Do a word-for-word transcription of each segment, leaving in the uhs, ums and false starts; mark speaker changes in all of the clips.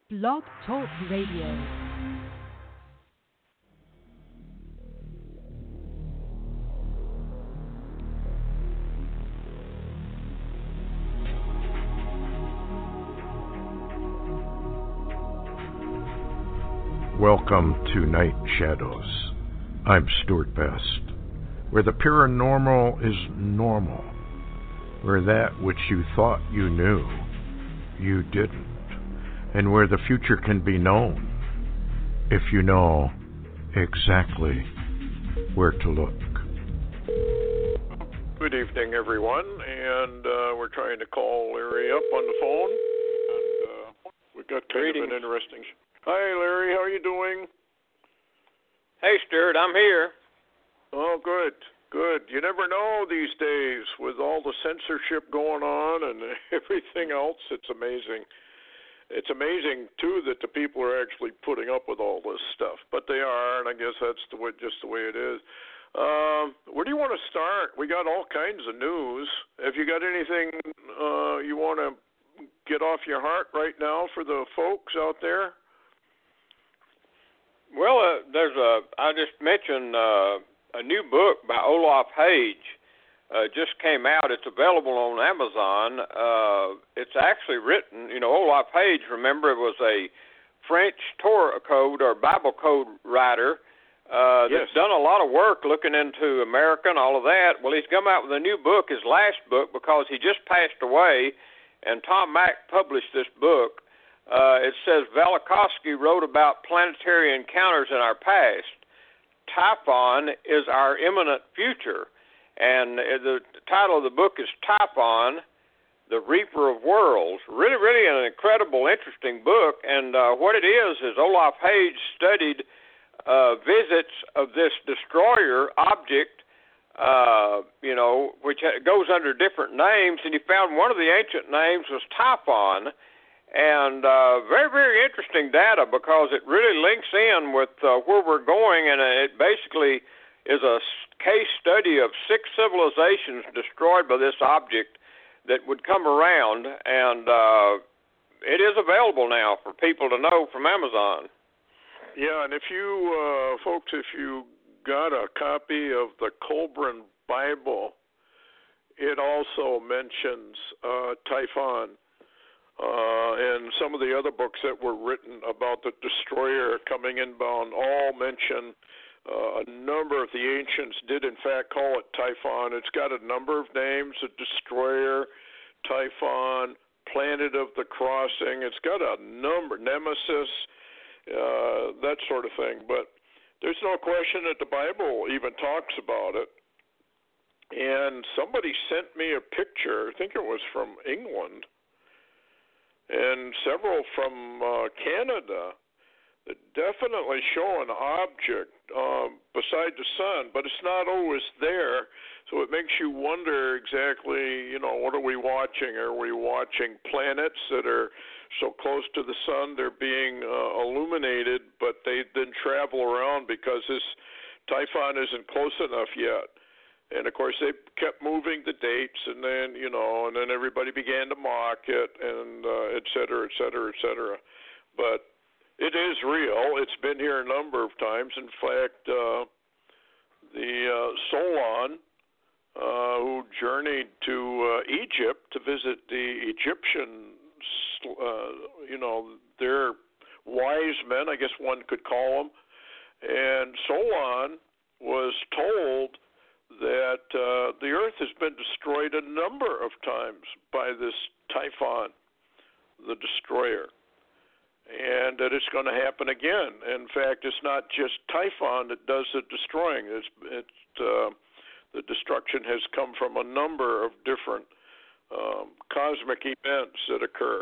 Speaker 1: Blog Talk Radio.
Speaker 2: Welcome to Night Shadows. I'm Stuart Best, where the paranormal is normal, where that which you thought you knew, you didn't, and where the future can be known if you know exactly where to look. Good evening, everyone, and uh, we're trying to call Larry up on the phone, and uh, we've got kind Greetings. of an interesting... Hi, Larry. How are you doing?
Speaker 3: Hey, Stuart. I'm here.
Speaker 2: Oh, good. Good. You never know these days with all the censorship going on and everything else. It's amazing. It's amazing, too, that the people are actually putting up with all this stuff. But they are, and I guess that's the way, just the way it is. Um, where do you want to start? We got all kinds of news. Have you got anything uh, you want to get off your heart right now for the folks out there?
Speaker 3: Well, uh, there's a. I just mentioned uh, a new book by Olaf Hage. Uh, just came out. It's available on Amazon. Uh, it's actually written. You know, Olaf Hage. Remember, was a French Torah code or Bible code writer uh, that's
Speaker 2: yes.
Speaker 3: done a lot of work looking into America and all of that. Well, he's come out with a new book, his last book, because he just passed away, and Tom Mack published this book. Uh, it says Velikovsky wrote about planetary encounters in our past. Typhon is our imminent future. And the title of the book is Typhon, the Reaper of Worlds. Really, really an incredible, interesting book. And uh, what it is is Olaf Hage studied uh, visits of this destroyer object, uh, you know, which goes under different names. And he found one of the ancient names was Typhon. And uh, very, very interesting data because it really links in with uh, where we're going, and it basically is a case study of six civilizations destroyed by this object that would come around, and uh, it is available now for people to know from Amazon.
Speaker 2: Yeah, and if you, uh, folks, if you got a copy of the Colburn Bible, it also mentions uh, Typhon. Uh, and some of the other books that were written about the destroyer coming inbound all mention uh, a number of the ancients did in fact call it Typhon. It's got a number of names, a destroyer, Typhon, planet of the crossing. It's got a number, Nemesis, uh, that sort of thing. But there's no question that the Bible even talks about it. And somebody sent me a picture, I think it was from England, and several from uh, Canada that definitely show an object um, beside the sun, but it's not always there. So it makes you wonder exactly, you know, what are we watching? Are we watching planets that are so close to the sun they're being uh, illuminated, but they then travel around because this Typhon isn't close enough yet? And, of course, they kept moving the dates, and then, you know, and then everybody began to mock it, and uh, et cetera, et cetera, et cetera. But it is real. It's been here a number of times. In fact, uh, the uh, Solon, uh, who journeyed to uh, Egypt to visit the Egyptian, uh, you know, their wise men, I guess one could call them, and Solon was told that uh, the Earth has been destroyed a number of times by this Typhon, the destroyer, and that it's going to happen again. In fact, it's not just Typhon that does the destroying. It's, it's, uh, the destruction has come from a number of different um, cosmic events that occur.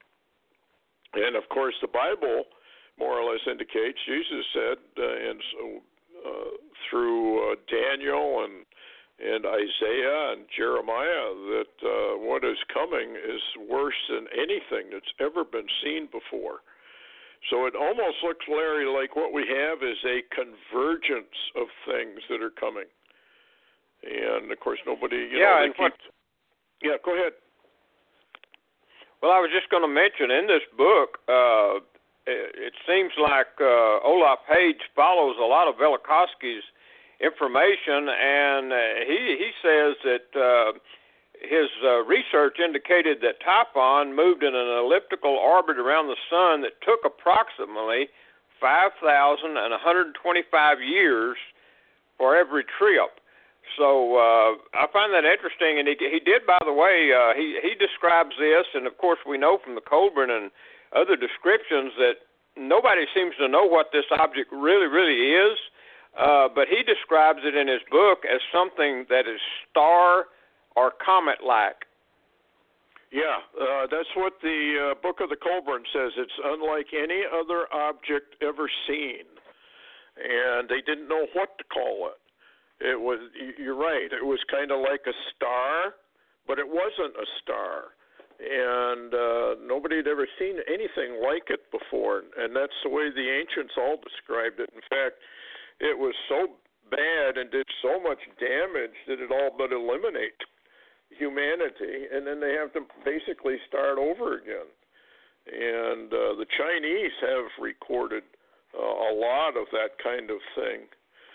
Speaker 2: And, of course, the Bible more or less indicates, Jesus said, uh, and so Uh, through uh, Daniel and and Isaiah and Jeremiah that uh, what is coming is worse than anything that's ever been seen before. So it almost looks, Larry, like what we have is a convergence of things that are coming. And, of course, nobody, you
Speaker 3: yeah,
Speaker 2: know,
Speaker 3: and what,
Speaker 2: keep... Yeah, go ahead.
Speaker 3: Well, I was just going to mention in this book, uh, it seems like uh, Olaf Page follows a lot of Velikovsky's information, and uh, he he says that uh, his uh, research indicated that Typhon moved in an elliptical orbit around the sun that took approximately five thousand one hundred twenty-five years for every trip. So uh, I find that interesting, and he, he did, by the way, uh, he, he describes this, and of course we know from the Colburn and other descriptions that nobody seems to know what this object really, really is, uh, but he describes it in his book as something that is star or comet-like.
Speaker 2: Yeah, uh, that's what the uh, Book of the Colburn says. It's unlike any other object ever seen, and they didn't know what to call it. It was, you're right, it was kind of like a star, but it wasn't a star. And uh, nobody had ever seen anything like it before, and that's the way the ancients all described it. In fact, it was so bad and did so much damage that it all but eliminated humanity, and then they have to basically start over again. And uh, the Chinese have recorded uh, a lot of that kind of thing.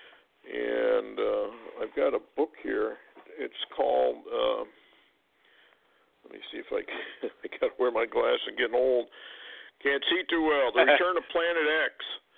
Speaker 2: And uh, I've got a book here. It's called, uh, let me see if I can, I got to wear my glasses and getting old. Can't see too well. The Return of Planet X.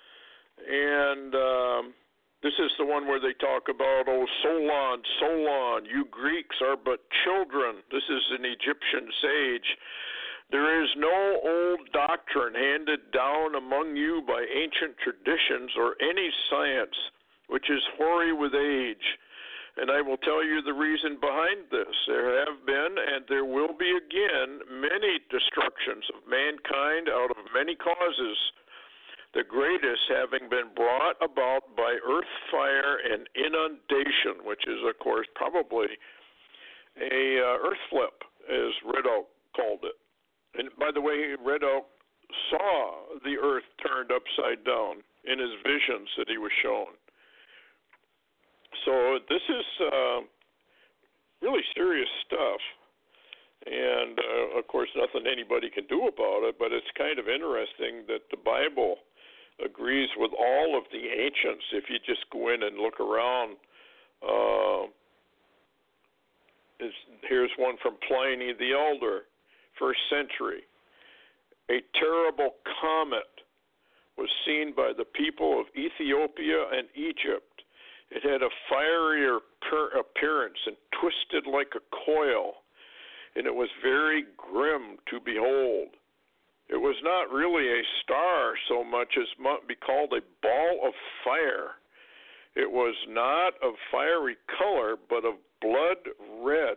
Speaker 2: And um, this is the one where they talk about, oh, Solon, Solon, you Greeks are but children. This is an Egyptian sage. There is no old doctrine handed down among you by ancient traditions or any science which is hoary with age. And I will tell you the reason behind this. There have been, and there will be again, many destructions of mankind out of many causes, the greatest having been brought about by earth fire and inundation, which is, of course, probably a uh, earth flip, as Red Oak called it. And by the way, Red Oak saw the earth turned upside down in his visions that he was shown. So this is uh, really serious stuff, and uh, of course nothing anybody can do about it, but it's kind of interesting that the Bible agrees with all of the ancients. If you just go in and look around, uh, is, here's one from Pliny the Elder, first century. A terrible comet was seen by the people of Ethiopia and Egypt. It had a fiery appearance and twisted like a coil, and it was very grim to behold. It was not really a star so much as might be called a ball of fire. It was not of fiery color, but of blood red.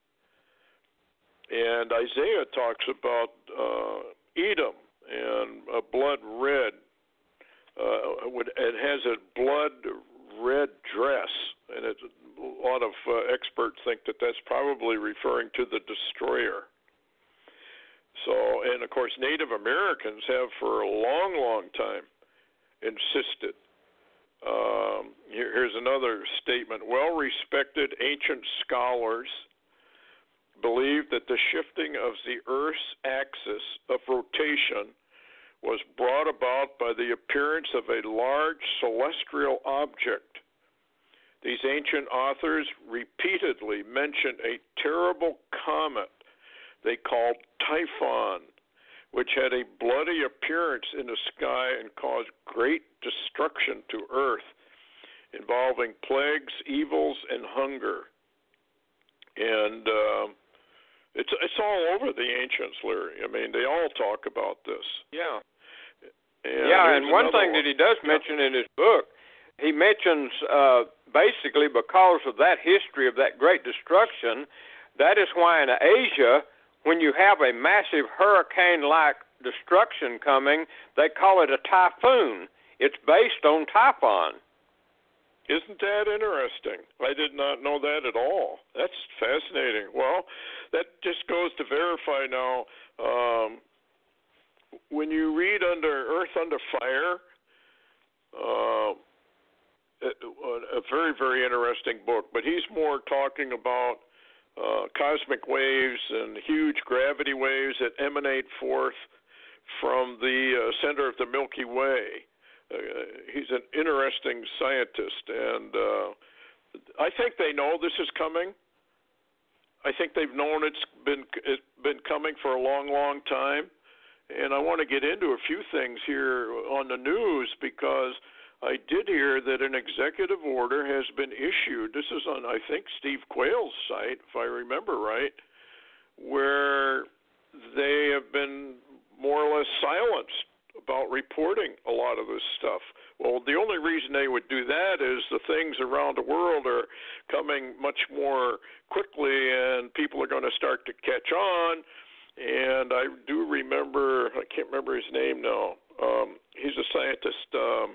Speaker 2: And Isaiah talks about uh, Edom and a blood red. Uh, it has a blood red dress, and it, a lot of uh, experts think that that's probably referring to the destroyer. So, and of course, Native Americans have for a long, long time insisted. Um, here, here's another statement. Well-respected ancient scholars believe that the shifting of the Earth's axis of rotation was brought about by the appearance of a large celestial object. These ancient authors repeatedly mentioned a terrible comet they called Typhon, which had a bloody appearance in the sky and caused great destruction to Earth, involving plagues, evils, and hunger. And uh, it's it's all over the ancients, Larry. I mean, they all talk about this.
Speaker 3: Yeah.
Speaker 2: And
Speaker 3: yeah, and one thing
Speaker 2: one.
Speaker 3: that he does mention in his book, he mentions uh, basically because of that history of that great destruction, that is why in Asia, when you have a massive hurricane-like destruction coming, they call it a typhoon. It's based on Typhon.
Speaker 2: Isn't that interesting? I did not know that at all. That's fascinating. Well, that just goes to verify now. Um, when you read under Earth Under Fire, uh, a very, very interesting book, but he's more talking about uh, cosmic waves and huge gravity waves that emanate forth from the uh, center of the Milky Way. Uh, he's an interesting scientist, and uh, I think they know this is coming. I think they've known it's been it's been coming for a long, long time. And I want to get into a few things here on the news because I did hear that an executive order has been issued. This is on, I think, Steve Quayle's site, if I remember right, where they have been more or less silenced about reporting a lot of this stuff. Well, the only reason they would do that is the things around the world are coming much more quickly and people are going to start to catch on. And I do remember, I can't remember his name now, um, he's a scientist, um,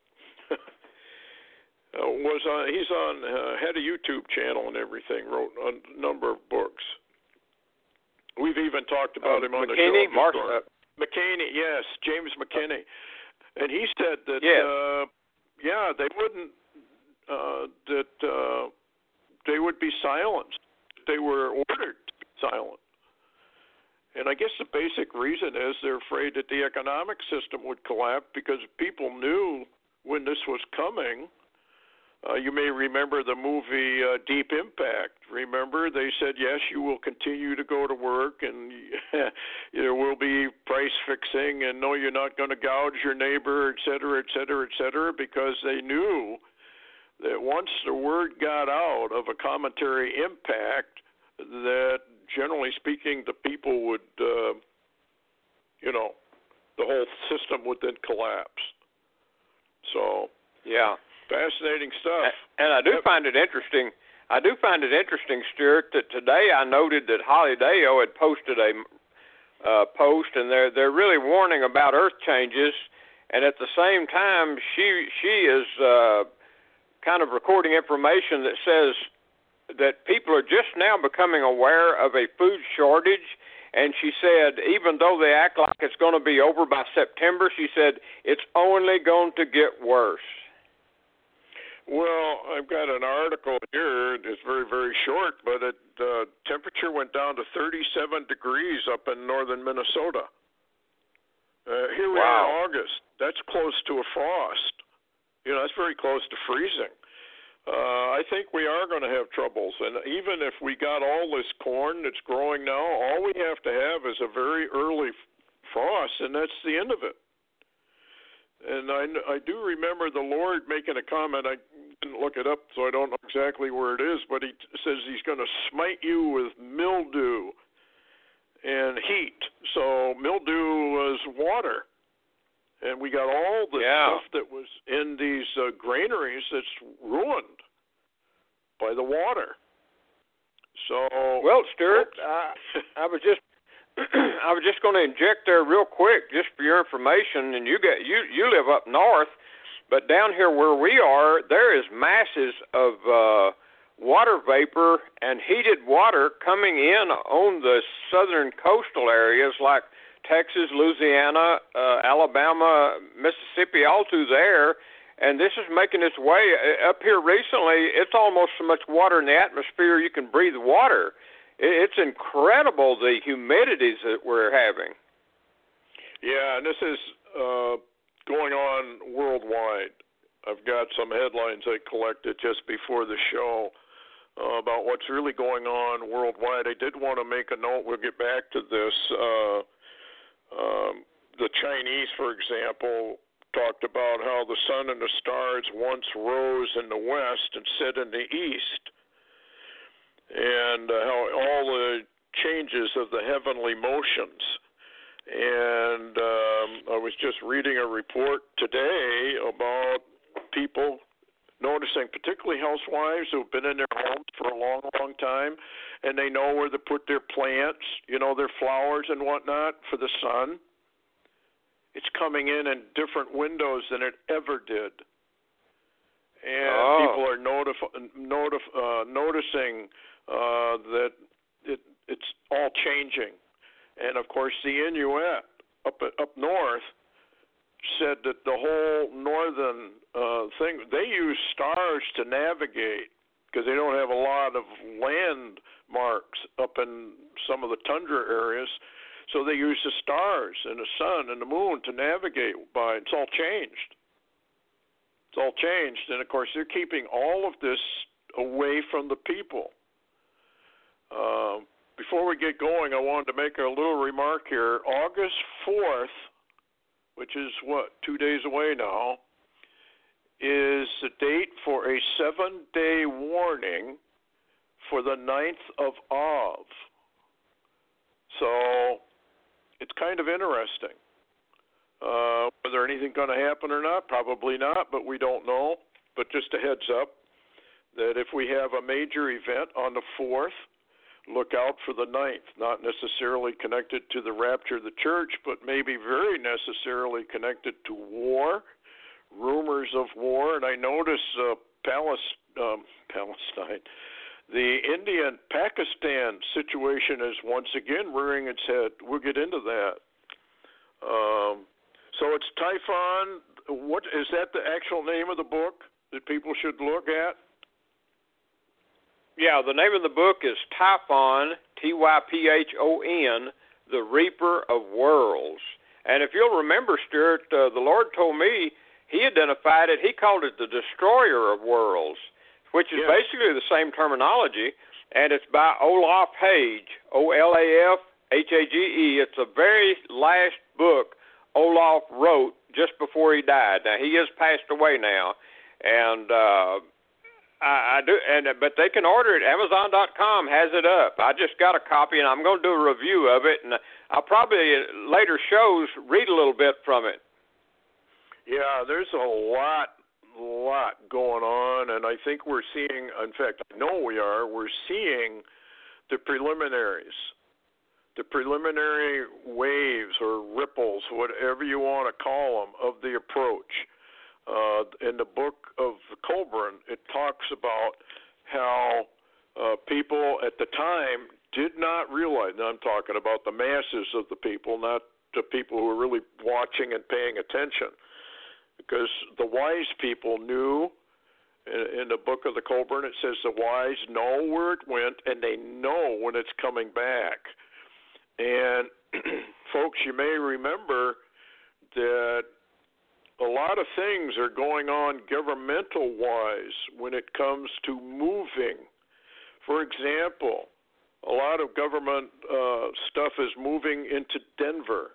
Speaker 2: uh, was on, he's on, uh, had a YouTube channel and everything, wrote a number of books. We've even talked about uh, him on
Speaker 3: McKinney,
Speaker 2: the show.
Speaker 3: Mark,
Speaker 2: McKinney, yes, James McKinney. And he said that,
Speaker 3: yeah,
Speaker 2: uh, yeah they wouldn't, uh, that uh, they would be silenced. They were ordered to be silent. And I guess the basic reason is they're afraid that the economic system would collapse because people knew when this was coming. Uh, you may remember the movie uh, Deep Impact. Remember, they said, yes, you will continue to go to work and there will be price fixing and no, you're not going to gouge your neighbor, et cetera, et cetera, et cetera, because they knew that once the word got out of a commentary impact, that generally speaking, the people would, uh, you know, the whole system would then collapse. So,
Speaker 3: yeah.
Speaker 2: Fascinating stuff.
Speaker 3: And I do
Speaker 2: yep.
Speaker 3: find it interesting. I do find it interesting, Stuart, that today I noted that Holly Deo had posted a uh, post, and they're they're really warning about earth changes, and at the same time, she she is uh, kind of recording information that says that people are just now becoming aware of a food shortage. And she said, even though they act like it's going to be over by September, she said it's only going to get worse.
Speaker 2: Well, I've got an article here. It's very, very short, but it, uh, temperature went down to thirty-seven degrees up in northern Minnesota. Uh, here we
Speaker 3: wow.
Speaker 2: are in August. That's close to a frost. You know, that's very close to freezing. Uh, I think we are going to have troubles. And even if we got all this corn that's growing now, all we have to have is a very early frost, and that's the end of it. And I, I do remember the Lord making a comment. I didn't look it up, so I don't know exactly where it is, but he says he's going to smite you with mildew and heat. So mildew was water. And we got all the
Speaker 3: yeah.
Speaker 2: stuff that was in these uh, granaries that's ruined by the water. So,
Speaker 3: well, Stuart, I, I was just I was just going to inject there real quick, just for your information. And you get you you live up north, but down here where we are, there is masses of uh, water vapor and heated water coming in on the southern coastal areas like Texas, Louisiana, uh, Alabama, Mississippi, all through there, and this is making its way up here recently. It's almost so much water in the atmosphere you can breathe water. It's incredible the humidities that we're having.
Speaker 2: Yeah, and this is uh, going on worldwide. I've got some headlines I collected just before the show uh, about what's really going on worldwide. I did want to make a note. We'll get back to this. Uh, Um, the Chinese, for example, talked about how the sun and the stars once rose in the west and set in the east, and uh, how all the changes of the heavenly motions. And um, I was just reading a report today about people noticing, particularly housewives who've been in their homes for a long, long time, and they know where to put their plants, you know, their flowers and whatnot for the sun. It's coming in in different windows than it ever did. And
Speaker 3: oh.
Speaker 2: people are notif- notif- uh, noticing uh, that it, it's all changing. And, of course, the Inuit up, up north said that the whole northern uh, thing, they use stars to navigate because they don't have a lot of landmarks up in some of the tundra areas. So they use the stars and the sun and the moon to navigate by. It's all changed. It's all changed. And, of course, they're keeping all of this away from the people. Um, before we get going, I wanted to make a little remark here. August fourth, which is, what, two days away now, is the date for a seven-day warning for the ninth of Av. So it's kind of interesting. Uh, whether anything's going to happen or not, probably not, but we don't know. But just a heads up that if we have a major event on the fourth, look out for the ninth, not necessarily connected to the rapture of the church, but maybe very necessarily connected to war, rumors of war. And I notice uh, Palestine, um, Palestine, the India-Pakistan situation is once again rearing its head. We'll get into that. Um, so it's Typhon. What is that? The actual name of the book that people should look at?
Speaker 3: Yeah, the name of the book is Typhon, T Y P H O N, The Reaper of Worlds. And if you'll remember, Stuart, uh, the Lord told me he identified it, he called it the Destroyer of Worlds, which is yes. basically the same terminology, and it's by Olaf Hage, O L A F H A G E. It's the very last book Olaf wrote just before he died. Now, he has passed away now, and uh, I, I do, and but they can order it. Amazon dot com has it up. I just got a copy, and I'm going to do a review of it, and I'll probably later shows read a little bit from it.
Speaker 2: Yeah, there's a lot, lot going on, and I think we're seeing, in fact, I know we are, we're seeing the preliminaries, the preliminary waves or ripples, whatever you want to call them, of the approach. Uh, in the book of Colburn, it talks about how uh, people at the time did not realize, and I'm talking about the masses of the people, not the people who were really watching and paying attention, because the wise people knew, in, in the book of the Colburn, it says the wise know where it went and they know when it's coming back. And folks, you may remember that a lot of things are going on governmental-wise when it comes to moving. For example, a lot of government uh, stuff is moving into Denver.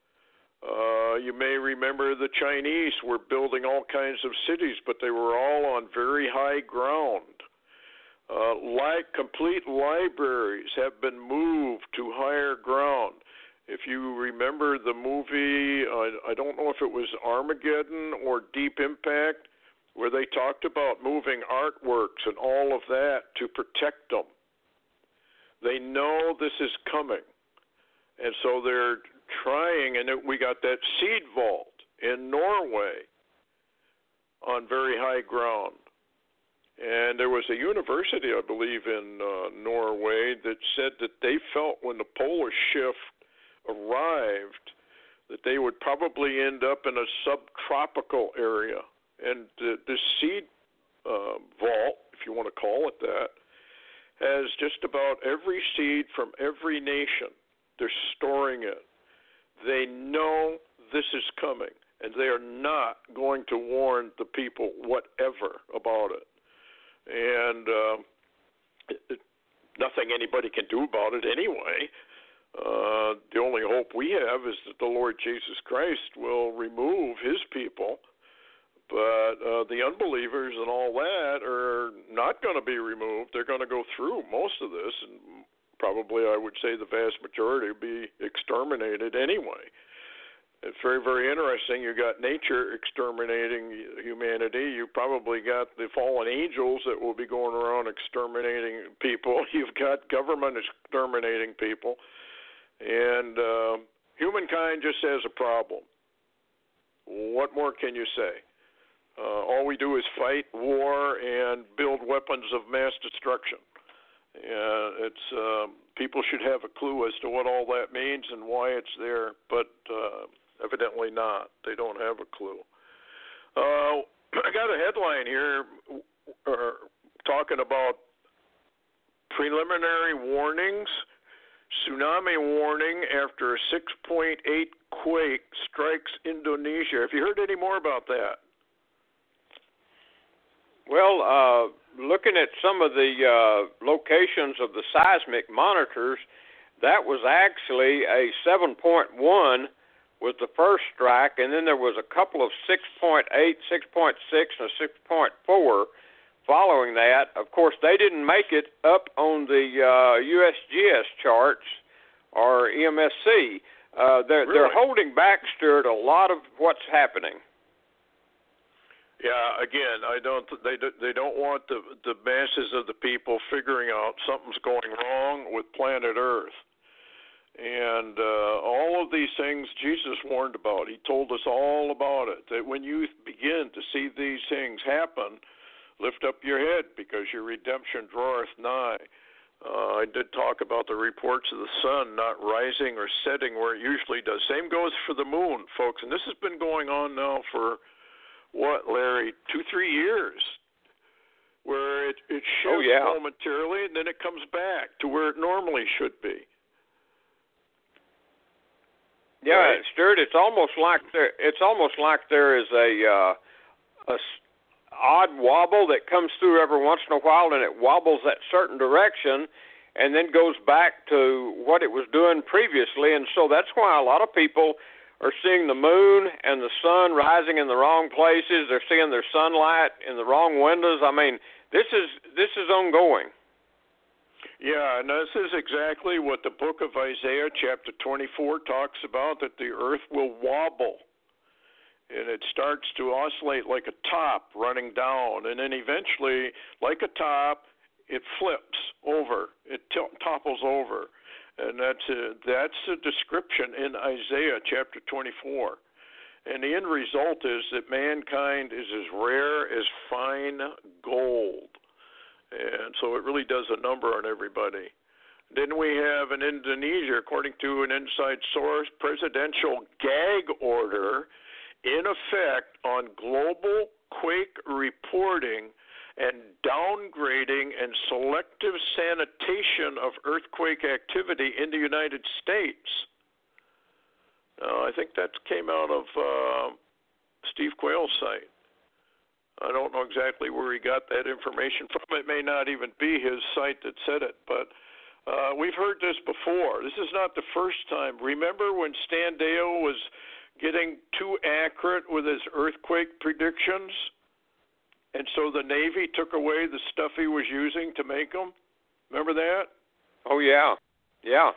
Speaker 2: Uh, you may remember the Chinese were building all kinds of cities, but they were all on very high ground. Uh, like complete libraries have been moved to higher ground. If you remember the movie, I, I don't know if it was Armageddon or Deep Impact, where they talked about moving artworks and all of that to protect them. They know this is coming, and so they're trying, and we got that seed vault in Norway on very high ground. And there was a university, I believe, in uh, Norway that said that they felt when the polar shift arrived that they would probably end up in a subtropical area. And the, the seed uh, vault, if you want to call it that, has just about every seed from every nation. They're storing it. They know this is coming, and they are not going to warn the people whatever about it. And uh, it, it, nothing anybody can do about it anyway. Uh, the only hope we have is that the Lord Jesus Christ will remove his people, but uh, the unbelievers and all that are not going to be removed. They're going to go through most of this, and probably I would say the vast majority will be exterminated anyway. It's very, very interesting. You got nature exterminating humanity. You probably got the fallen angels that will be going around exterminating people. You've got government exterminating people. And uh, humankind just has a problem. What more can you say? Uh, all we do is fight war and build weapons of mass destruction. Uh, it's uh, people should have a clue as to what all that means and why it's there, but uh, evidently not. They don't have a clue. Uh, I got a headline here uh, talking about preliminary warnings Tsunami warning after a six point eight quake strikes Indonesia. Have you heard any more about that?
Speaker 3: Well, uh, looking at some of the uh, locations of the seismic monitors, that was actually a seven point one was the first strike, and then there was a couple of six point eight, six point six, and six point four following that. Of course, they didn't make it up on the uh, U S G S charts or E M S C. Uh, they're,
Speaker 2: really?
Speaker 3: they're holding back, Stuart, a lot of what's happening.
Speaker 2: Yeah, again, I don't. They they don't want the the masses of the people figuring out something's going wrong with planet Earth, and uh, all of these things Jesus warned about. He told us all about it. That when you begin to see these things happen, lift up your head because your redemption draweth nigh. Uh, I did talk about the reports of the sun not rising or setting where it usually does. Same goes for the moon, folks, and this has been going on now for. What, Larry, two, three years, where it, it shifts
Speaker 3: oh, yeah.
Speaker 2: momentarily and then it comes back to where it normally should be.
Speaker 3: Yeah,
Speaker 2: right?
Speaker 3: Stuart, it's almost like there. It's almost like there is a, uh, a odd wobble that comes through every once in a while, and it wobbles that certain direction, and then goes back to what it was doing previously, and so that's why a lot of people are seeing the moon and the sun rising in the wrong places. They're seeing their sunlight in the wrong windows. I mean, this is this is ongoing.
Speaker 2: Yeah, and this is exactly what the book of Isaiah, chapter twenty-four, talks about, that the earth will wobble. And it starts to oscillate like a top running down. And then eventually, like a top, it flips over. It t- topples over. And that's a, that's a description in Isaiah chapter twenty-four. And the end result is that mankind is as rare as fine gold. And so it really does a number on everybody. Then we have in Indonesia, according to an inside source, presidential gag order in effect on global quake reporting and downgrading and selective sanitation of earthquake activity in the United States. Uh, I think that came out of uh, Steve Quayle's site. I don't know exactly where he got that information from. It may not even be his site that said it, but uh, we've heard this before. This is not the first time. Remember when Stan Deyo was getting too accurate with his earthquake predictions? And so the Navy took away the stuff he was using to make them. Remember that?
Speaker 3: Oh, yeah. Yeah.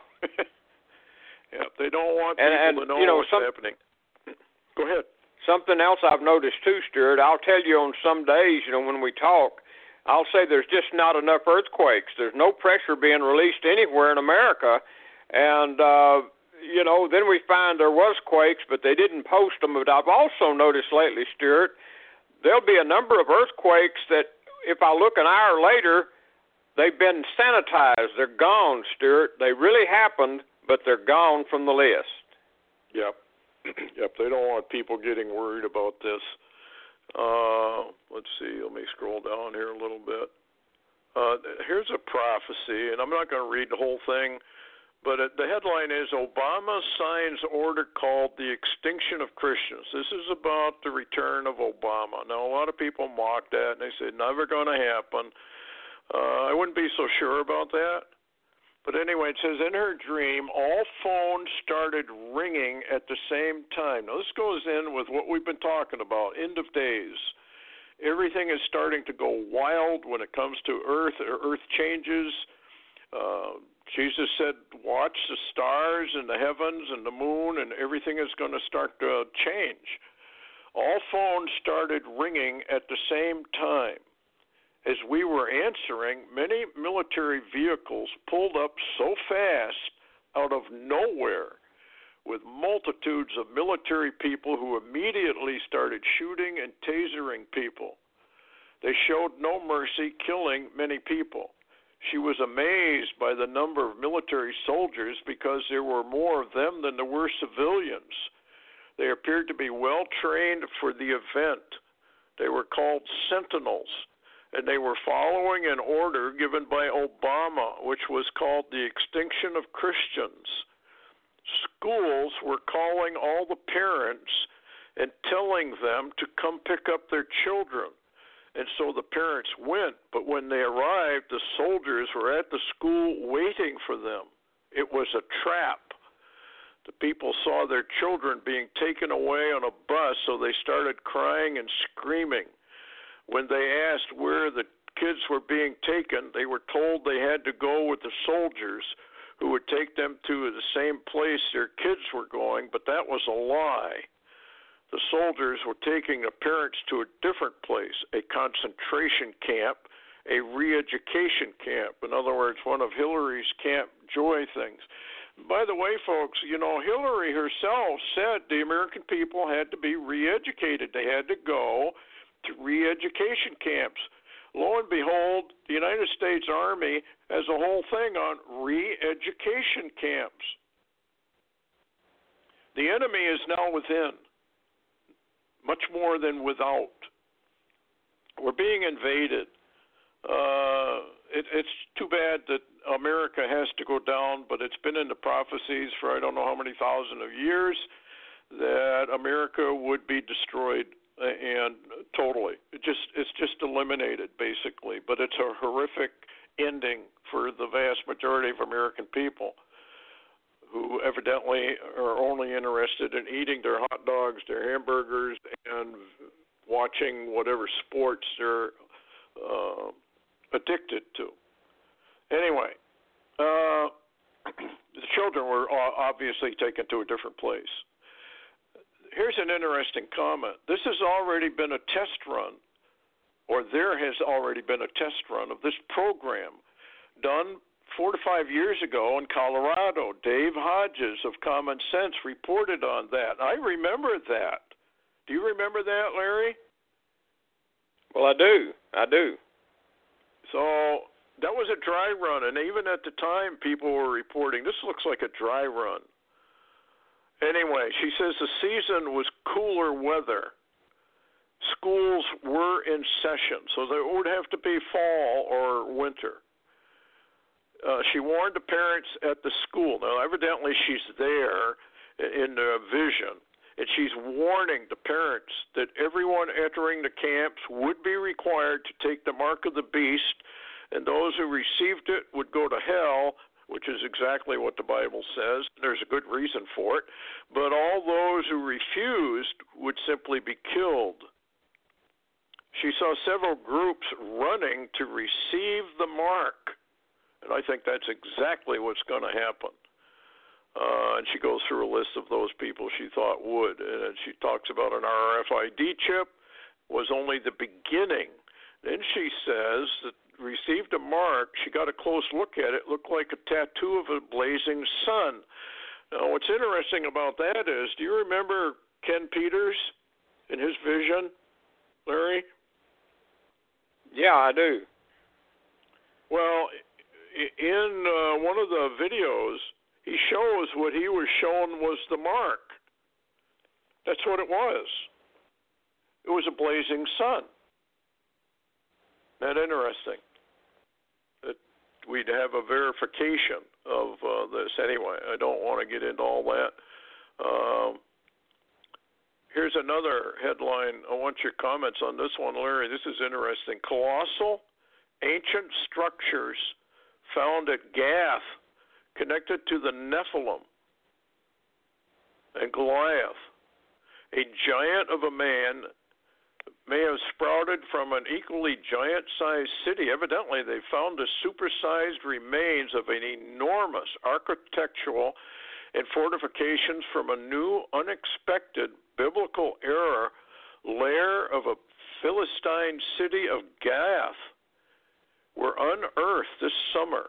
Speaker 2: Yeah, they don't want
Speaker 3: and,
Speaker 2: people
Speaker 3: and,
Speaker 2: to know,
Speaker 3: you know
Speaker 2: what's
Speaker 3: some,
Speaker 2: happening. Go ahead.
Speaker 3: Something else I've noticed too, Stuart, I'll tell you on some days, you know, when we talk, I'll say there's just not enough earthquakes. There's no pressure being released anywhere in America. And, uh, you know, then we find there was quakes, but they didn't post them. But I've also noticed lately, Stuart, there'll be a number of earthquakes that, if I look an hour later, they've been sanitized. They're gone, Stuart. They really happened, but they're gone from the list.
Speaker 2: Yep. Yep. They don't want people getting worried about this. Uh, let's see. Let me scroll down here a little bit. Uh, here's a prophecy, and I'm not going to read the whole thing, but it, the headline is Obama signs order called the extinction of Christians. This is about the return of Obama. Now, a lot of people mock that, and they say, never going to happen. Uh, I wouldn't be so sure about that. But anyway, it says, in her dream, all phones started ringing at the same time. Now, this goes in with what we've been talking about, end of days. Everything is starting to go wild when it comes to Earth. Earth changes. Uh, Jesus said, watch the stars and the heavens and the moon, and everything is going to start to change. All phones started ringing at the same time. As we were answering, many military vehicles pulled up so fast out of nowhere with multitudes of military people who immediately started shooting and tasering people. They showed no mercy, killing many people. She was amazed by the number of military soldiers because there were more of them than there were civilians. They appeared to be well trained for the event. They were called sentinels, and they were following an order given by Obama, which was called the Extinction of Christians. Schools were calling all the parents and telling them to come pick up their children. And so the parents went, but when they arrived, the soldiers were at the school waiting for them. It was a trap. The people saw their children being taken away on a bus, so they started crying and screaming. When they asked where the kids were being taken, they were told they had to go with the soldiers who would take them to the same place their kids were going, but that was a lie. The soldiers were taking the parents to a different place, a concentration camp, a re-education camp. In other words, one of Hillary's Camp Joy things. By the way, folks, you know, Hillary herself said the American people had to be re-educated. They had to go to re-education camps. Lo and behold, the United States Army has a whole thing on re-education camps. The enemy is now within, much more than without. We're being invaded. Uh, it, it's too bad that America has to go down, but it's been in the prophecies for I don't know how many thousand of years that America would be destroyed and totally. It just it's just eliminated basically, but it's a horrific ending for the vast majority of American people who evidently are only interested in eating their hot dogs, their hamburgers, and watching whatever sports they're uh, addicted to. Anyway, uh, the children were obviously taken to a different place. Here's an interesting comment. This has already been a test run, or there has already been a test run of this program done four to five years ago in Colorado. Dave Hodges of Common Sense reported on that. I remember that. Do you remember that, Larry?
Speaker 3: Well, I do. I do.
Speaker 2: So that was a dry run, and even at the time, people were reporting, this looks like a dry run. Anyway, she says the season was cooler weather. Schools were in session, so there would have to be fall or winter. Uh, she warned the parents at the school. Now, evidently, she's there in the vision, and she's warning the parents that everyone entering the camps would be required to take the mark of the beast, and those who received it would go to hell, which is exactly what the Bible says. There's a good reason for it. But all those who refused would simply be killed. She saw several groups running to receive the mark. And I think that's exactly what's going to happen. Uh, and she goes through a list of those people she thought would. And she talks about an R F I D chip was only the beginning. Then she says that received a mark. She got a close look at it. Looked like a tattoo of a blazing sun. Now, what's interesting about that is, do you remember Ken Peters in his vision, Larry?
Speaker 3: Yeah, I do.
Speaker 2: Well, in uh, one of the videos, he shows what he was shown was the mark. That's what it was. It was a blazing sun. Isn't that interesting? That we'd have a verification of uh, this. Anyway, I don't want to get into all that. Um, here's another headline. I want your comments on this one, Larry. This is interesting. Colossal ancient structures found at Gath connected to the Nephilim and Goliath. A giant of a man may have sprouted from an equally giant-sized city. Evidently, they found the supersized remains of an enormous architectural and fortifications from a new, unexpected biblical era lair of a Philistine city of Gath were unearthed this summer.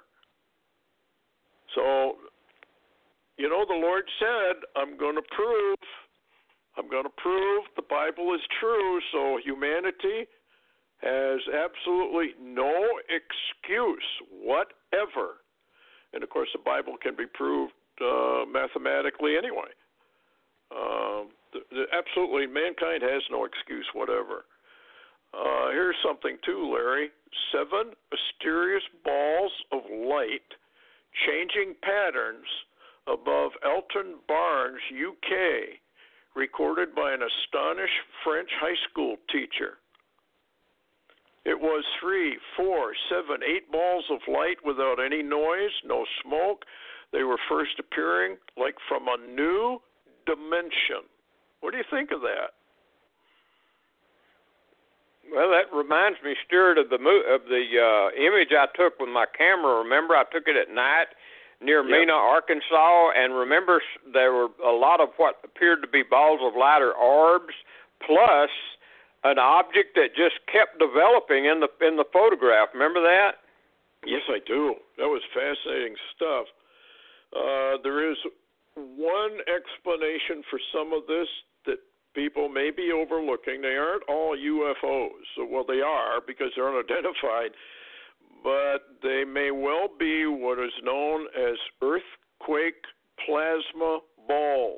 Speaker 2: So, you know, the Lord said, I'm going to prove I'm going to prove the Bible is true, so humanity has absolutely no excuse whatever. And, of course, the Bible can be proved uh, mathematically anyway. Um, the, the, absolutely, mankind has no excuse whatever. Uh, here's something too, Larry. Seven mysterious balls of light changing patterns above Elton Barnes, U K, recorded by an astonished French high school teacher. It was three, four, seven, eight balls of light without any noise, no smoke. They were first appearing like from a new dimension. What do you think of that?
Speaker 3: Well, that reminds me, Stuart, of the mo- of the uh, image I took with my camera. Remember, I took it at night near
Speaker 2: Yep.
Speaker 3: Mena, Arkansas, and remember there were a lot of what appeared to be balls of light or orbs, plus an object that just kept developing in the in the photograph. Remember that?
Speaker 2: Yes, I do. That was fascinating stuff. Uh, there is one explanation for some of this that people may be overlooking. They aren't all U F Os. So, well, they are because they're unidentified, but they may well be what is known as earthquake plasma balls.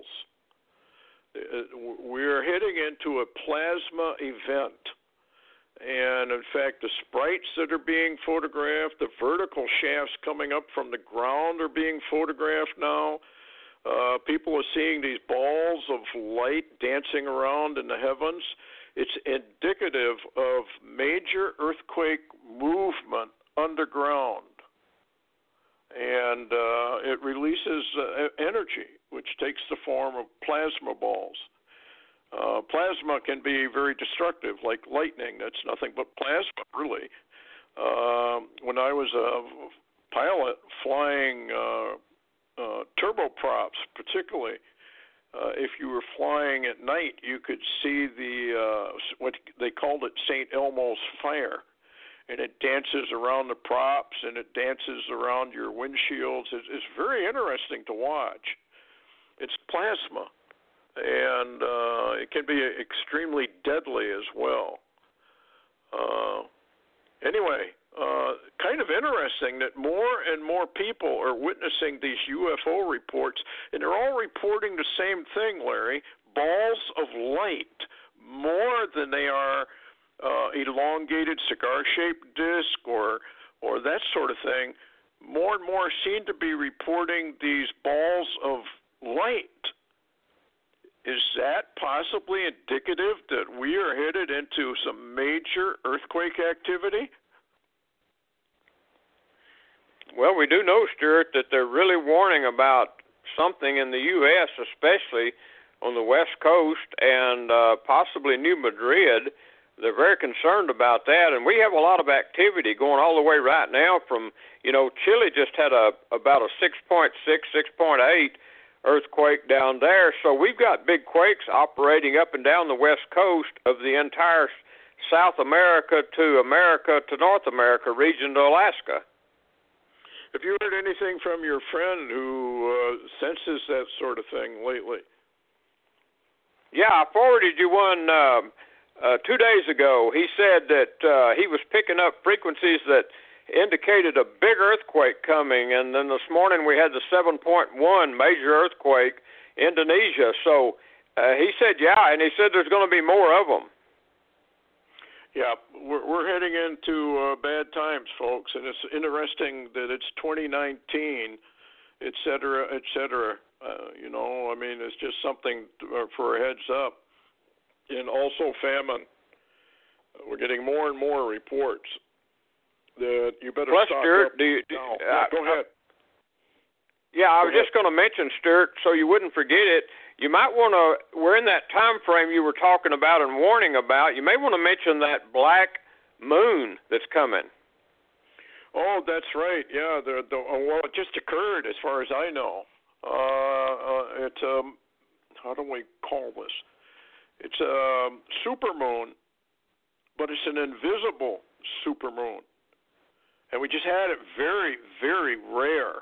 Speaker 2: We're heading into a plasma event. And, in fact, the sprites that are being photographed, the vertical shafts coming up from the ground are being photographed now. Uh, people are seeing these balls of light dancing around in the heavens. It's indicative of major earthquake movement underground. And uh, it releases uh, energy, which takes the form of plasma balls. Uh, plasma can be very destructive, like lightning. That's nothing but plasma, really. Uh, when I was a pilot flying uh, uh, turboprops, particularly, uh, if you were flying at night, you could see the uh, what they called it Saint Elmo's fire, and it dances around the props and it dances around your windshields. It's, it's very interesting to watch. It's plasma. And uh, it can be extremely deadly as well. Uh, anyway, uh, kind of interesting that more and more people are witnessing these U F O reports, and they're all reporting the same thing, Larry, balls of light, more than they are uh, elongated cigar-shaped disc or, or that sort of thing. More and more seem to be reporting these balls of light. Is that possibly indicative that we are headed into some major earthquake activity?
Speaker 3: Well, we do know, Stuart, that they're really warning about something in the U S, especially on the West Coast and uh, possibly New Madrid. They're very concerned about that, and we have a lot of activity going all the way right now from, you know, Chile just had a about a six point six, six point eight earthquake down there. So we've got big quakes operating up and down the west coast of the entire South America to America to North America region to Alaska.
Speaker 2: Have you heard anything from your friend who uh, senses that sort of thing lately?
Speaker 3: Yeah, I forwarded you one uh, uh, two days ago. He said that uh, he was picking up frequencies that indicated a big earthquake coming, and then this morning we had the seven point one major earthquake, Indonesia. So uh, he said, yeah, and he said there's going to be more of them.
Speaker 2: Yeah, we're, we're heading into uh, bad times, folks, and it's interesting that it's twenty nineteen, et cetera, et cetera. Uh, you know, I mean, it's just something to, uh, for a heads up. And also famine. We're getting more and more reports that you better
Speaker 3: Plus,
Speaker 2: stock
Speaker 3: Stuart,
Speaker 2: up.
Speaker 3: do you, do,
Speaker 2: no,
Speaker 3: uh,
Speaker 2: yeah, go ahead.
Speaker 3: Yeah, I
Speaker 2: go
Speaker 3: was
Speaker 2: ahead.
Speaker 3: just going to mention, Stuart, so you wouldn't forget it. You might want to, we're in that time frame you were talking about and warning about. You may want to mention that black moon that's coming.
Speaker 2: Oh, that's right. Yeah, the, the, well, it just occurred as far as I know. Uh, uh, it's, um, how do we call this? It's a supermoon, but it's an invisible supermoon. And we just had it very, very rare.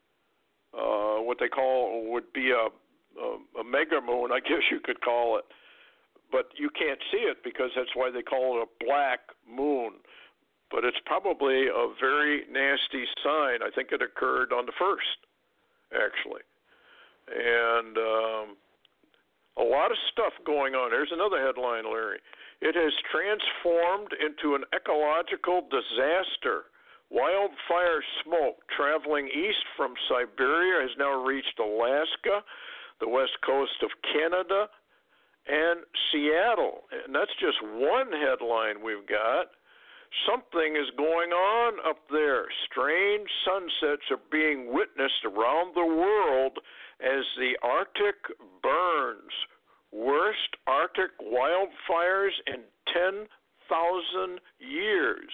Speaker 2: Uh, what they call would be a, a, a mega moon, I guess you could call it. But you can't see it because that's why they call it a black moon. But it's probably a very nasty sign. I think it occurred on the first, actually. And um, A lot of stuff going on. There's another headline, Larry. It has transformed into an ecological disaster. Wildfire smoke traveling east from Siberia has now reached Alaska, the west coast of Canada, and Seattle. And that's just one headline we've got. Something is going on up there. Strange sunsets are being witnessed around the world as the Arctic burns. Worst Arctic wildfires in ten thousand years.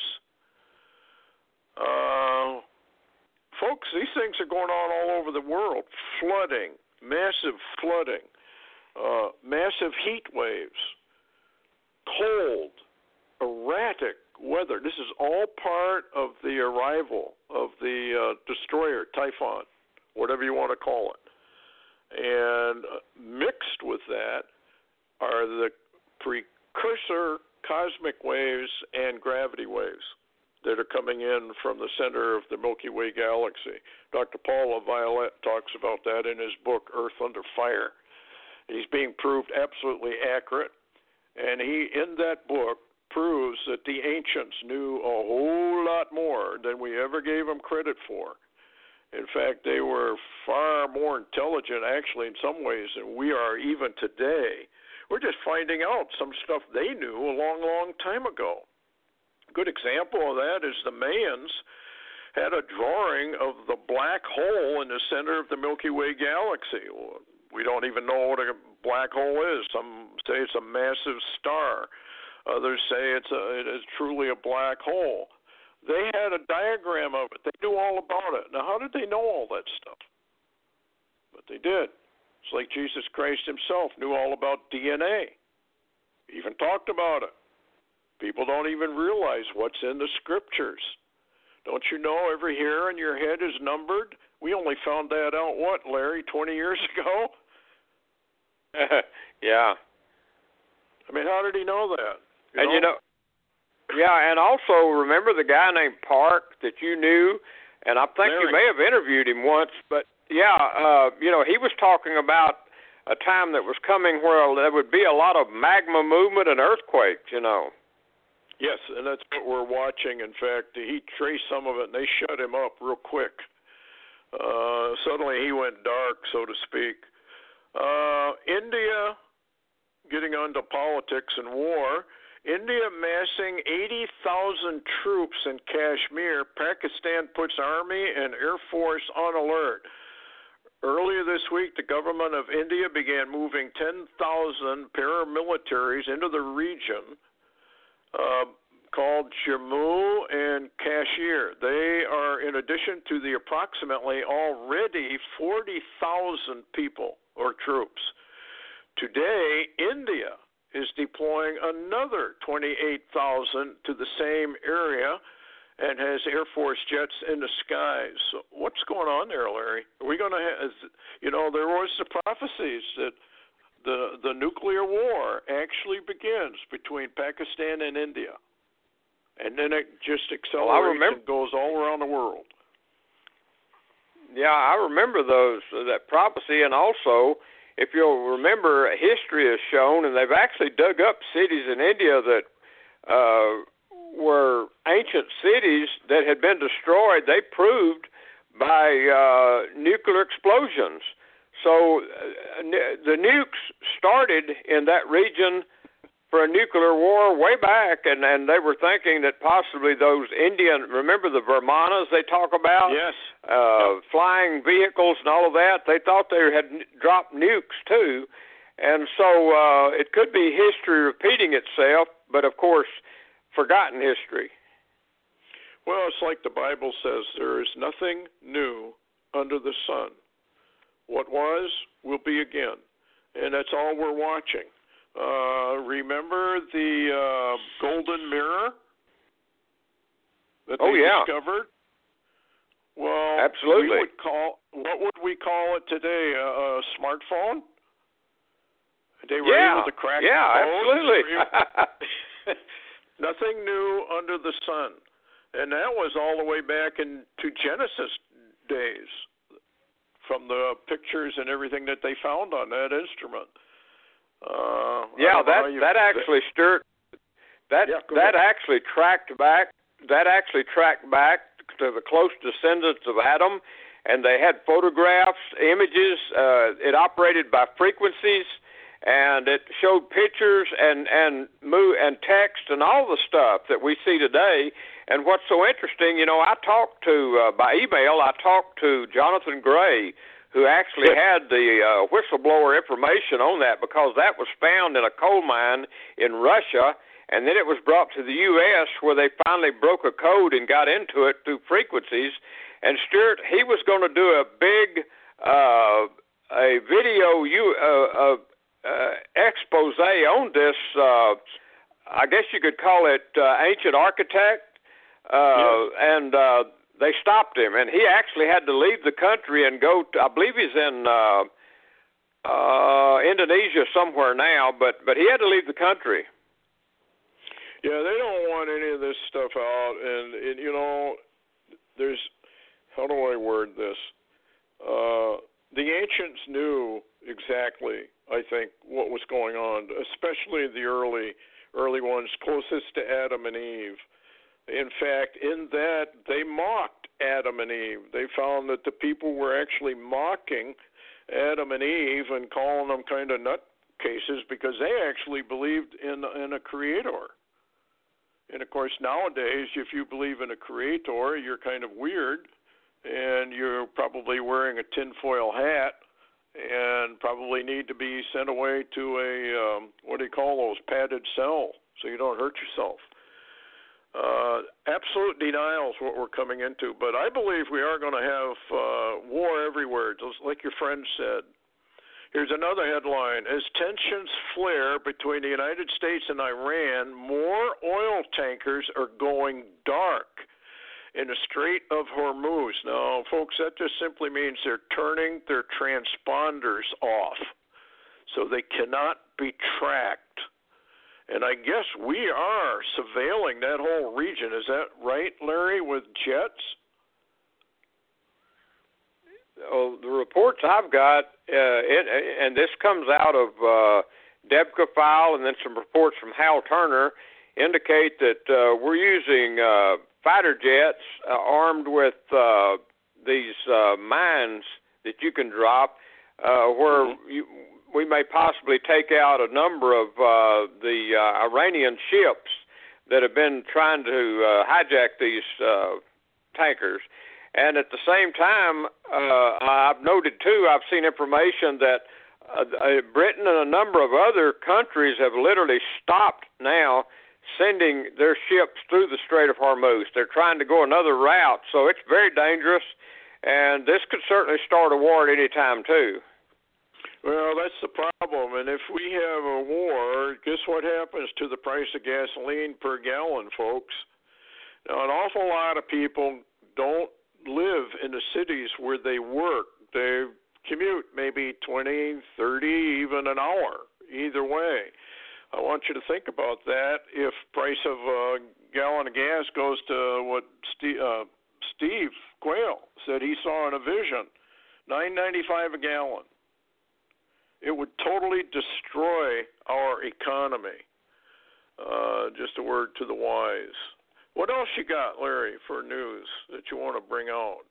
Speaker 2: Uh, folks, these things are going on all over the world. Flooding, massive flooding, uh, massive heat waves, cold, erratic weather. This is all part of the arrival of the uh, destroyer, Typhon, whatever you want to call it. And mixed with that are the precursor cosmic waves and gravity waves that are coming in from the center of the Milky Way galaxy. Doctor Paul LaViolette talks about that in his book, Earth Under Fire. He's being proved absolutely accurate, and he, in that book, proves that the ancients knew a whole lot more than we ever gave them credit for. In fact, they were far more intelligent, actually, in some ways, than we are even today. We're just finding out some stuff they knew a long, long time ago. A good example of that is the Mayans had a drawing of the black hole in the center of the Milky Way galaxy. We don't even know what a black hole is. Some say it's a massive star. Others say it's a, it is truly a black hole. They had a diagram of it. They knew all about it. Now, how did they know all that stuff? But they did. It's like Jesus Christ himself knew all about D N A. He even talked about it. People don't even realize what's in the scriptures. Don't you know every hair in your head is numbered? We only found that out, what, Larry, twenty years ago?
Speaker 3: Yeah.
Speaker 2: I mean, how did he know that? You
Speaker 3: and
Speaker 2: know?
Speaker 3: you know, yeah, and also remember the guy named Park that you knew, and I think
Speaker 2: Larry.
Speaker 3: you may have interviewed him once, but yeah, uh, you know, he was talking about a time that was coming where there would be a lot of magma movement and earthquakes, you know.
Speaker 2: Yes, and that's what we're watching. In fact, he traced some of it, and they shut him up real quick. Uh, suddenly he went dark, so to speak. Uh, India, getting onto politics and war, India massing eighty thousand troops in Kashmir. Pakistan puts Army and Air Force on alert. Earlier this week, the government of India began moving ten thousand paramilitaries into the region uh, called Jammu and Kashmir. They are, in addition to the approximately already forty thousand people or troops. Today, India is deploying another twenty-eight thousand to the same area and has Air Force jets in the skies. So what's going on there, Larry? Are we going to have, you know, there was the prophecies that the the nuclear war actually begins between Pakistan and India. And then it just accelerates well, I remember, and goes all around the world.
Speaker 3: Yeah, I remember those, uh, that prophecy, and also, if you'll remember, history has shown, and they've actually dug up cities in India that uh, were ancient cities that had been destroyed, they proved, by uh, nuclear explosions. So uh, the nukes started in that region for a nuclear war way back, and, and they were thinking that possibly those Indian, remember the Vimanas they talk about?
Speaker 2: Yes.
Speaker 3: Uh,
Speaker 2: yep.
Speaker 3: Flying vehicles and all of that, they thought they had n- dropped nukes too. And so uh, it could be history repeating itself, but of course, forgotten history.
Speaker 2: Well, it's like the Bible says, there is nothing new under the sun. What was, will be again. And that's all we're watching. Uh, remember the uh, golden mirror that they
Speaker 3: oh, yeah.
Speaker 2: discovered? Well,
Speaker 3: absolutely.
Speaker 2: We would call, what would we call it today? A, a smartphone? They were
Speaker 3: yeah.
Speaker 2: able to crack
Speaker 3: yeah,
Speaker 2: the
Speaker 3: absolutely.
Speaker 2: Nothing new under the sun. And that was all the way back into Genesis days, from the pictures and everything that they found on that instrument. Uh,
Speaker 3: yeah, that that actually stirred. That
Speaker 2: yeah,
Speaker 3: that
Speaker 2: ahead.
Speaker 3: actually tracked back. That actually tracked back to the close descendants of Adam, and they had photographs, images. Uh, it operated by frequencies, and it showed pictures and and move and text and all the stuff that we see today. And what's so interesting, you know, I talked to uh, by email. I talked to Jonathan Gray, who actually had the uh, whistleblower information on that, because that was found in a coal mine in Russia, and then it was brought to the U S where they finally broke a code and got into it through frequencies. And Stuart, he was going to do a big uh, a video you uh, uh, uh, expose on this. Uh, I guess you could call it uh, ancient architect, uh,
Speaker 2: yes.
Speaker 3: and. Uh, They stopped him, and he actually had to leave the country and go to, I believe he's in uh, uh, Indonesia somewhere now, but, but he had to leave the country.
Speaker 2: Yeah, they don't want any of this stuff out, and, and you know, there's, how do I word this? Uh, the ancients knew exactly, I think, what was going on, especially the early, early ones closest to Adam and Eve. In fact, in that, they mocked Adam and Eve. They found that the people were actually mocking Adam and Eve and calling them kind of nutcases because they actually believed in, in a creator. And, of course, nowadays, if you believe in a creator, you're kind of weird, and you're probably wearing a tinfoil hat and probably need to be sent away to a, um, what do you call those, padded cell, so you don't hurt yourself. Uh, absolute denial is what we're coming into, but I believe we are going to have uh, war everywhere, just like your friend said. Here's another headline. As tensions flare between the United States and Iran, more oil tankers are going dark in the Strait of Hormuz. Now, folks, that just simply means they're turning their transponders off, so they cannot be tracked. And I guess we are surveilling that whole region. Is that right, Larry, with jets?
Speaker 3: Oh, the reports I've got, uh, it, and this comes out of uh, Debka File and then some reports from Hal Turner, indicate that uh, we're using uh, fighter jets uh, armed with uh, these uh, mines that you can drop uh, where mm-hmm. you... we may possibly take out a number of uh, the uh, Iranian ships that have been trying to uh, hijack these uh, tankers. And at the same time, uh, I've noted, too, I've seen information that uh, Britain and a number of other countries have literally stopped now sending their ships through the Strait of Hormuz. They're trying to go another route, so it's very dangerous, and this could certainly start a war at any time, too.
Speaker 2: Well, that's the problem, and if we have a war, guess what happens to the price of gasoline per gallon, folks? Now, an awful lot of people don't live in the cities where they work. They commute maybe twenty, thirty, even an hour, either way. I want you to think about that. If price of a gallon of gas goes to what Steve, uh, Steve Quayle said he saw in a vision, nine ninety-five a gallon. It would totally destroy our economy. Uh, just a word to the wise. What else you got, Larry, for news that you want to bring out?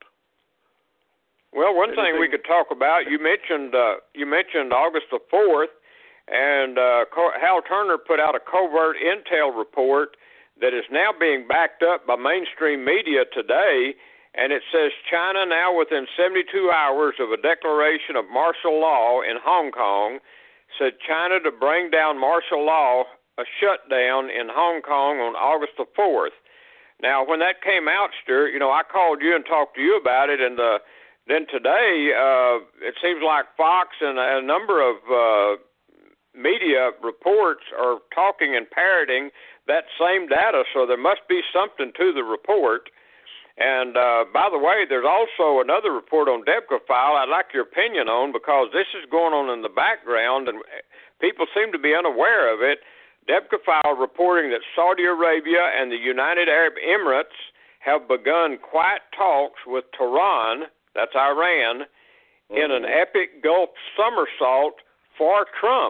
Speaker 3: Well, one
Speaker 2: Anything?
Speaker 3: thing we could talk about, you mentioned uh, you mentioned August the fourth, and uh, Hal Turner put out a covert intel report that is now being backed up by mainstream media today. And it says China now within seventy-two hours of a declaration of martial law in Hong Kong said China to bring down martial law, a shutdown in Hong Kong on August the fourth. Now, when that came out, Stuart, you know, I called you and talked to you about it, and uh, then today uh, it seems like Fox and a number of uh, media reports are talking and parroting that same data, so there must be something to the report. And, uh, by the way, there's also another report on Debka File I'd like your opinion on, because this is going on in the background and people seem to be unaware of it. Debka File reporting that Saudi Arabia and the United Arab Emirates have begun quiet talks with Tehran, that's Iran, mm-hmm. in an epic Gulf somersault for Trump.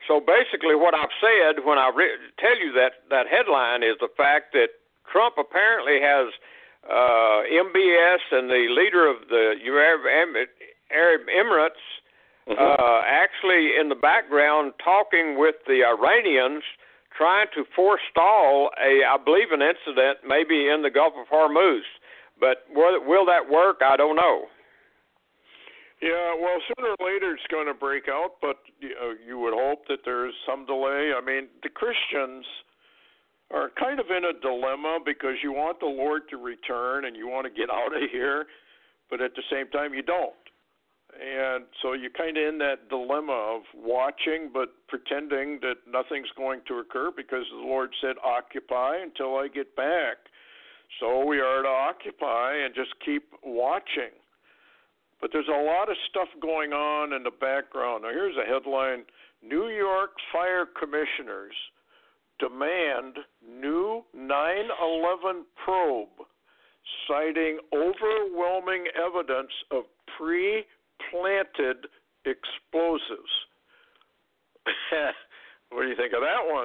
Speaker 3: So basically what I've said when I re- tell you that, that headline is the fact that Trump apparently has uh, M B S and the leader of the Arab, Arab Emirates mm-hmm. uh, actually in the background talking with the Iranians, trying to forestall a, I believe, an incident maybe in the Gulf of Hormuz. But will, will that work? I don't know.
Speaker 2: Yeah, well, sooner or later it's going to break out, but you know, you would hope that there's some delay. I mean, the Christians are kind of in a dilemma because you want the Lord to return and you want to get out of here, but at the same time you don't. And so you're kind of in that dilemma of watching but pretending that nothing's going to occur because the Lord said, occupy until I get back. So we are to occupy and just keep watching. But there's a lot of stuff going on in the background. Now, here's a headline. New York fire commissioners demand new nine eleven probe, citing overwhelming evidence of pre-planted explosives. What do you think of that one?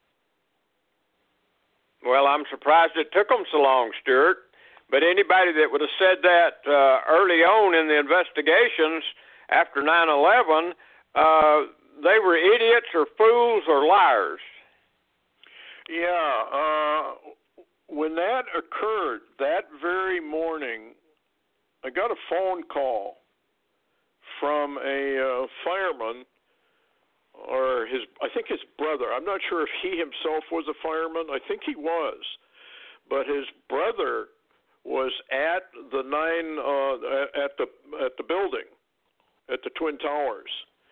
Speaker 3: Well, I'm surprised it took them so long, Stuart. But anybody that would have said that uh, early on in the investigations after nine eleven, uh, they were idiots or fools or liars.
Speaker 2: Yeah. Uh, when that occurred, that very morning, I got a phone call from a uh, fireman or his, I think his brother. I'm not sure if he himself was a fireman. I think he was. But his brother was at the nine uh, at the at the building, at the Twin Towers,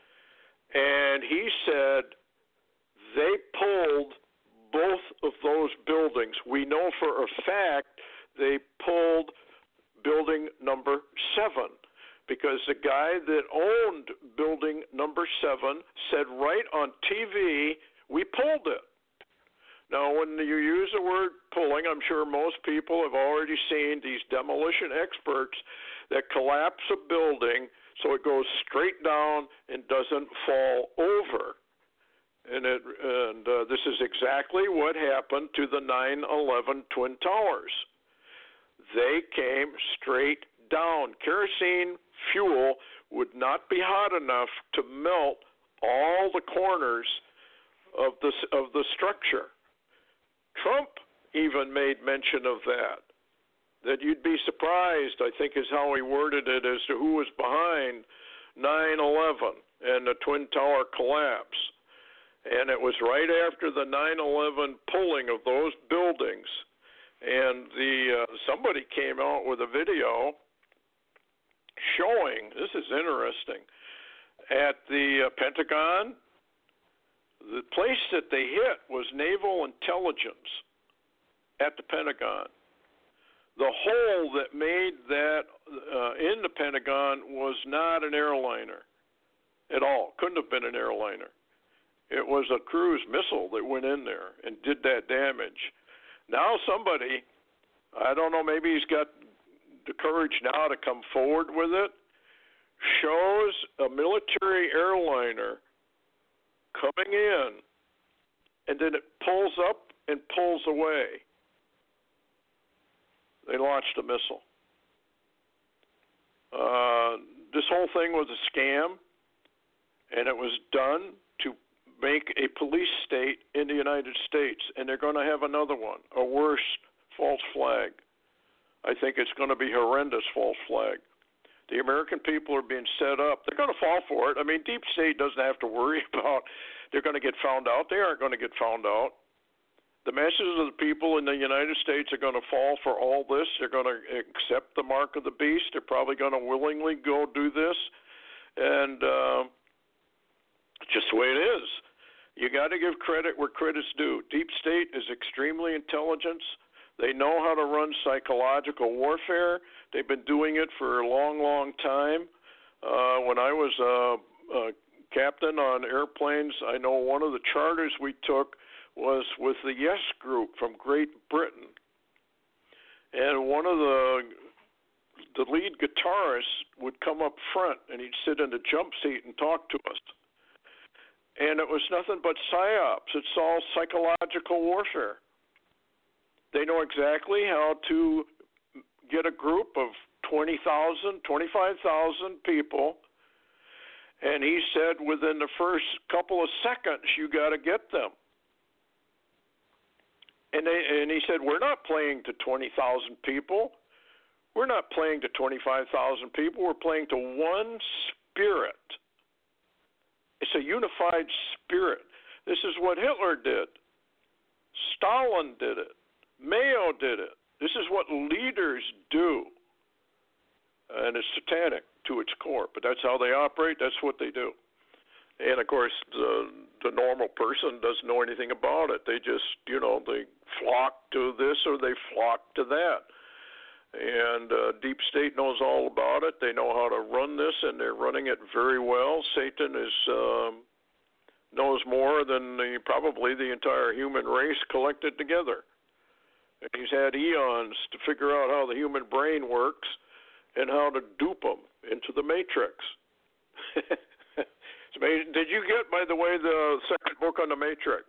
Speaker 2: and he said they pulled both of those buildings. We know for a fact they pulled building number seven because the guy that owned building number seven said right on T V, we pulled it. Now, when you use the word pulling, I'm sure most people have already seen these demolition experts that collapse a building so it goes straight down and doesn't fall over. And, it, and uh, this is exactly what happened to the nine eleven Twin Towers. They came straight down. Kerosene fuel would not be hot enough to melt all the corners of the, of the structure. Trump even made mention of that, that you'd be surprised, I think is how he worded it, as to who was behind nine eleven and the Twin Tower collapse. And it was right after the nine eleven pulling of those buildings. And the uh, somebody came out with a video showing, this is interesting, at the uh, Pentagon, the place that they hit was naval intelligence at the Pentagon. The hole that made that uh, in the Pentagon was not an airliner at all. Couldn't have been an airliner. It was a cruise missile that went in there and did that damage. Now somebody, I don't know, maybe he's got the courage now to come forward with it, shows a military airliner coming in, and then it pulls up and pulls away. They launched a missile. Uh, this whole thing was a scam, and it was done to make a police state in the United States, and they're going to have another one, a worse false flag. I think it's going to be horrendous false flag. The American people are being set up. They're going to fall for it. I mean, deep state doesn't have to worry about they're going to get found out. They aren't going to get found out. The masses of the people in the United States are going to fall for all this. They're going to accept the mark of the beast. They're probably going to willingly go do this. And uh, just the way it is. You got to give credit where credit's due. Deep state is extremely intelligent. They know how to run psychological warfare. They've been doing it for a long, long time. Uh, when I was a, a captain on airplanes, I know one of the charters we took was with the Yes Group from Great Britain. And one of the the lead guitarists would come up front, and he'd sit in the jump seat and talk to us. And it was nothing but psyops. It's all psychological warfare. They know exactly how to get a group of twenty thousand, twenty-five thousand people, and he said within the first couple of seconds, you got to get them. And, they, and he said, we're not playing to twenty thousand people. We're not playing to twenty-five thousand people. We're playing to one spirit. It's a unified spirit. This is what Hitler did. Stalin did it. Mayo did it. This is what leaders do. And it's satanic to its core, but that's how they operate. That's what they do. And, of course, the, the normal person doesn't know anything about it. They just, you know, they flock to this or they flock to that. And uh, Deep State knows all about it. They know how to run this, and they're running it very well. Satan is um, knows more than the, probably the entire human race collected together. And he's had eons to figure out how the human brain works and how to dupe them into the matrix. It's amazing. Did you get, by the way, the second book on the Matrix?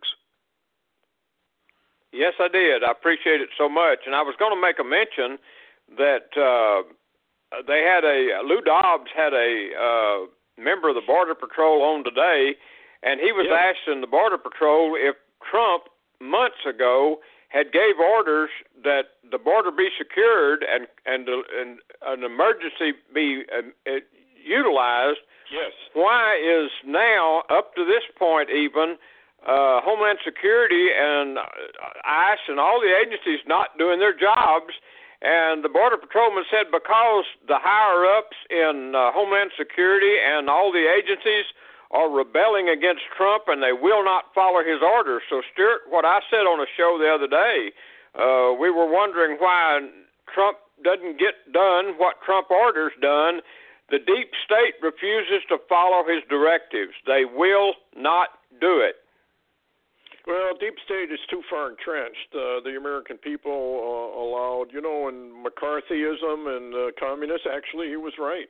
Speaker 3: Yes, I did. I appreciate it so much. And I was going to make a mention that uh, they had a, Lou Dobbs had a uh, member of the Border Patrol on today, and he was
Speaker 2: yep.
Speaker 3: asking the Border Patrol if Trump, months ago, had gave orders that the border be secured and and, and an emergency be uh, utilized.
Speaker 2: Yes.
Speaker 3: Why is now, up to this point even, uh, Homeland Security and ICE and all the agencies not doing their jobs? And the Border Patrolman said because the higher-ups in uh, Homeland Security and all the agencies are rebelling against Trump and they will not follow his orders. So, Stuart, what I said on a show the other day, uh, we were wondering why Trump doesn't get done what Trump orders done. The deep state refuses to follow his directives. They will not do it.
Speaker 2: Well, deep state is too far entrenched. Uh, the American people uh, allowed, you know, in McCarthyism and uh, communists, actually, he was right.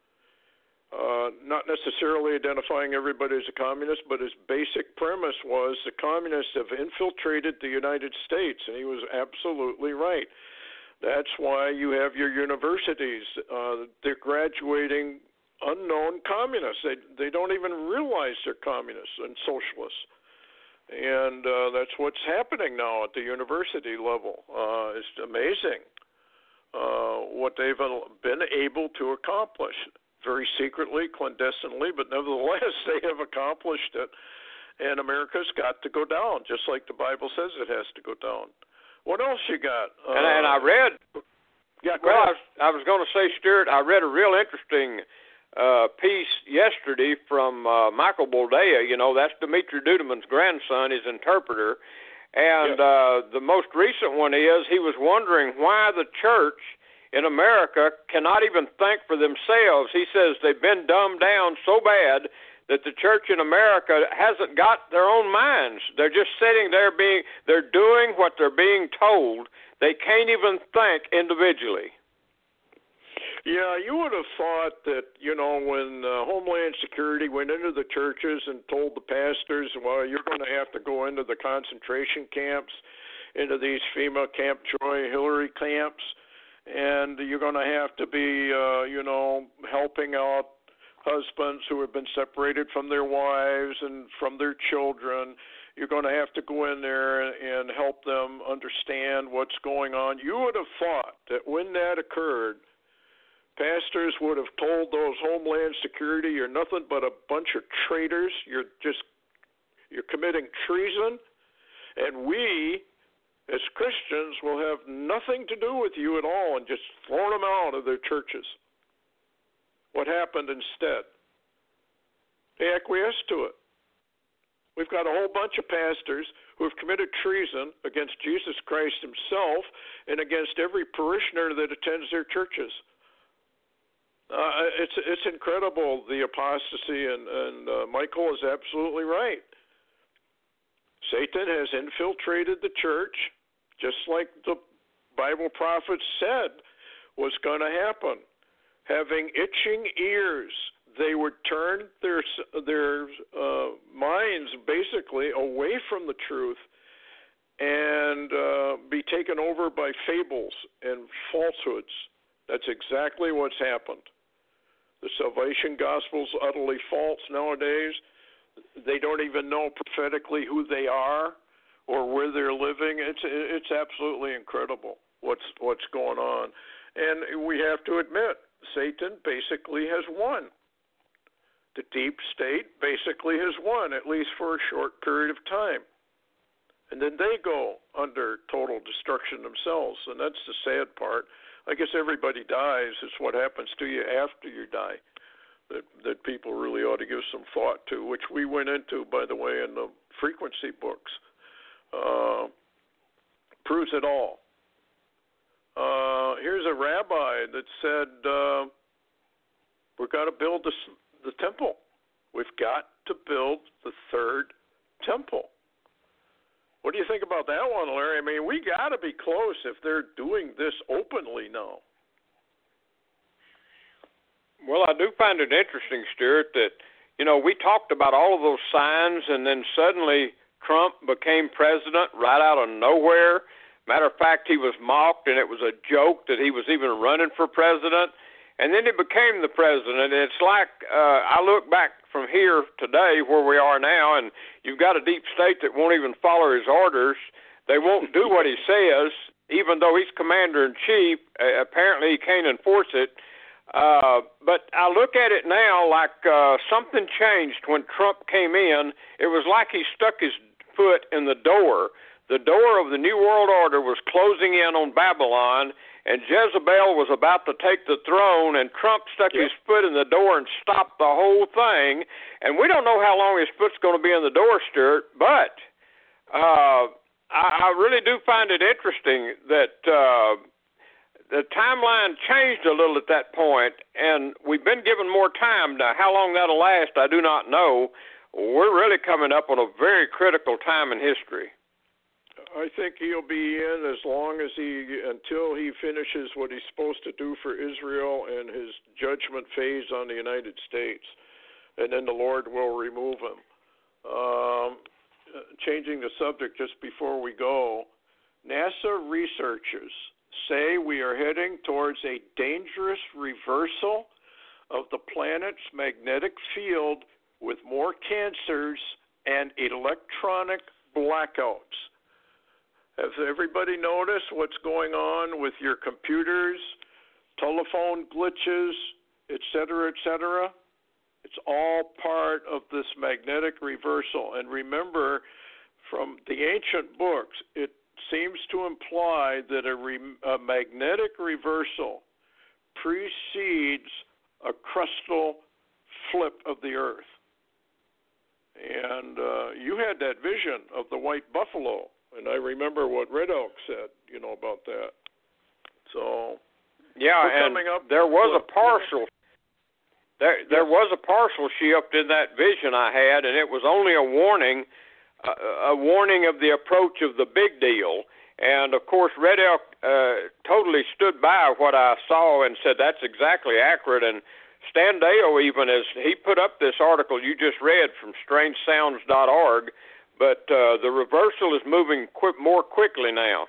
Speaker 2: Uh, not necessarily identifying everybody as a communist, but his basic premise was the communists have infiltrated the United States, and he was absolutely right. That's why you have your universities. Uh, they're graduating unknown communists. They they don't even realize they're communists and socialists. And uh, that's what's happening now at the university level. Uh, it's amazing uh, what they've been able to accomplish. Very secretly, clandestinely, but nevertheless, they have accomplished it. And America's got to go down, just like the Bible says it has to go down. What else you got? Uh,
Speaker 3: and, and I read,
Speaker 2: yeah,
Speaker 3: well, I was, I was going to say, Stuart, I read a real interesting uh, piece yesterday from uh, Michael Boldea. You know, that's Dimitri Duduman's grandson, his interpreter. And
Speaker 2: yeah.
Speaker 3: uh, the most recent one is he was wondering why the church in America cannot even think for themselves. He says they've been dumbed down so bad that the church in America hasn't got their own minds. They're just sitting there being, they're doing what they're being told. They can't even think individually.
Speaker 2: Yeah, you would have thought that, you know, when uh, Homeland Security went into the churches and told the pastors, well, you're going to have to go into the concentration camps, into these FEMA Camp Joy, Hillary camps, and you're going to have to be, uh, you know, helping out husbands who have been separated from their wives and from their children. You're going to have to go in there and help them understand what's going on. You would have thought that when that occurred, pastors would have told those Homeland Security, you're nothing but a bunch of traitors. You're just, you're committing treason, and we, as Christians, will have nothing to do with you at all, and just thrown them out of their churches. What happened instead? They acquiesced to it. We've got a whole bunch of pastors who have committed treason against Jesus Christ himself and against every parishioner that attends their churches. Uh, it's it's incredible, the apostasy, and, and uh, Michael is absolutely right. Satan has infiltrated the church, just like the Bible prophets said was going to happen. Having itching ears, they would turn their their uh, minds basically away from the truth and uh, be taken over by fables and falsehoods. That's exactly what's happened. The salvation gospel's utterly false nowadays. They don't even know prophetically who they are or where they're living. It's it's absolutely incredible what's what's going on. And we have to admit, Satan basically has won. The deep state basically has won, at least for a short period of time. And then they go under total destruction themselves, and that's the sad part. I guess everybody dies. It's what happens to you after you die that that people really ought to give some thought to, which we went into, by the way, in the frequency books. Uh, proves it all. Uh, here's a rabbi that said, uh, we've got to build the, the temple. We've got to build the third temple. What do you think about that one, Larry? I mean, we got to be close if they're doing this openly now.
Speaker 3: Well, I do find it interesting, Stuart, that, you know, we talked about all of those signs, and then suddenly Trump became president right out of nowhere. Matter of fact, he was mocked, and it was a joke that he was even running for president. And then he became the president. It's like uh, I look back from here today where we are now, and you've got a deep state that won't even follow his orders. They won't do what he says, even though he's commander-in-chief. Uh, apparently he can't enforce it. Uh, but I look at it now like uh, something changed when Trump came in. It was like he stuck his foot in the door. The door of the New World Order was closing in on Babylon, and Jezebel was about to take the throne, and Trump stuck
Speaker 2: yep.
Speaker 3: his foot in the door and stopped the whole thing. And we don't know how long his foot's going to be in the door, Stuart, but uh, I, I really do find it interesting that uh, the timeline changed a little at that point, and we've been given more time. Now, how long that'll last, I do not know. We're really coming up on a very critical time in history.
Speaker 2: I think he'll be in as long as he, until he finishes what he's supposed to do for Israel and his judgment phase on the United States, and then the Lord will remove him. Um, changing the subject just before we go, NASA researchers say we are heading towards a dangerous reversal of the planet's magnetic field with more cancers and electronic blackouts. Has everybody noticed what's going on with your computers, telephone glitches, et cetera, et cetera? It's all part of this magnetic reversal. And remember, from the ancient books, it seems to imply that a, re- a magnetic reversal precedes a crustal flip of the earth. And uh, you had that vision of the white buffalo. And I remember what Red Elk said, you know, about that. So,
Speaker 3: yeah, and
Speaker 2: up,
Speaker 3: there was
Speaker 2: look,
Speaker 3: a partial, there there was a partial shift in that vision I had, and it was only a warning, uh, a warning of the approach of the big deal. And of course, Red Elk uh, totally stood by what I saw and said that's exactly accurate. And Stan Deyo, even as he put up this article you just read from strange sounds dot org. But uh, the reversal is moving quick, more quickly now.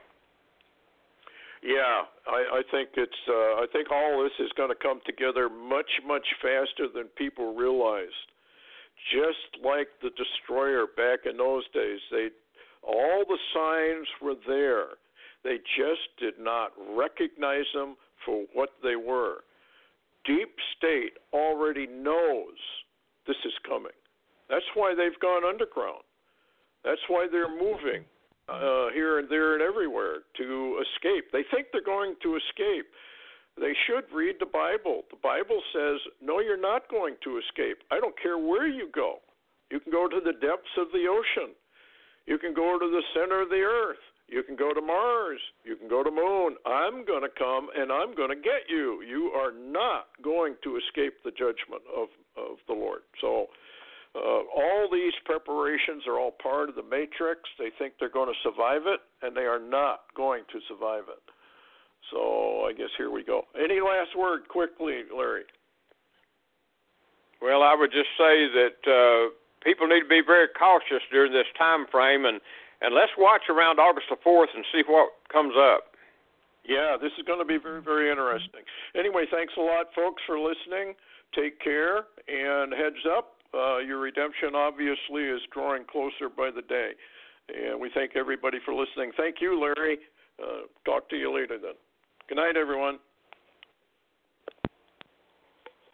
Speaker 2: Yeah, I, I think it's. Uh, I think all this is going to come together much, much faster than people realized. Just like the destroyer back in those days, they all the signs were there. They just did not recognize them for what they were. Deep state already knows this is coming. That's why they've gone underground. That's why they're moving uh, here and there and everywhere to escape. They think they're going to escape. They should read the Bible. The Bible says, no, you're not going to escape. I don't care where you go. You can go to the depths of the ocean. You can go to the center of the earth. You can go to Mars. You can go to Moon. I'm going to come and I'm going to get you. You are not going to escape the judgment of, of the Lord. So, Uh, all these preparations are all part of the matrix. They think they're going to survive it, and they are not going to survive it. So I guess here we go. Any last word quickly, Larry?
Speaker 3: Well, I would just say that uh, people need to be very cautious during this time frame, and, and let's watch around August the fourth and see what comes up.
Speaker 2: Yeah, this is going to be very, very interesting. Anyway, thanks a lot, folks, for listening. Take care, and heads up, uh, your redemption obviously is drawing closer by the day. And we thank everybody for listening. Thank you, Larry. Uh, talk to you later then. Good night, everyone.